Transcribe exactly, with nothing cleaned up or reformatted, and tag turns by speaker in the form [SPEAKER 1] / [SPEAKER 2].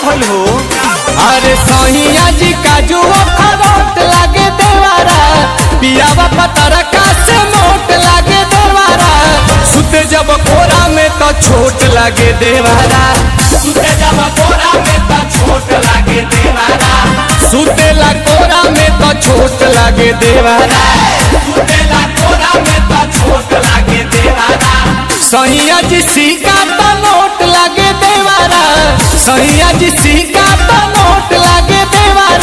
[SPEAKER 1] भइल हो? अरे सहिया जी काजू अखरोट लागे देवारा, पियावा पतरा का से मोट लागे देवारा, सुते जब कोरा में तो छोट लागे देवारा, सुते जब कोरा में तो छोट लागे देवारा, सुतेला कोरा में तो छोट लागे देवारा, सुतेला कोरा में तो छोट लागे देवारा। सहिया जी सिक्का तो नोट लागे देवारा, सहिया जी सिक्का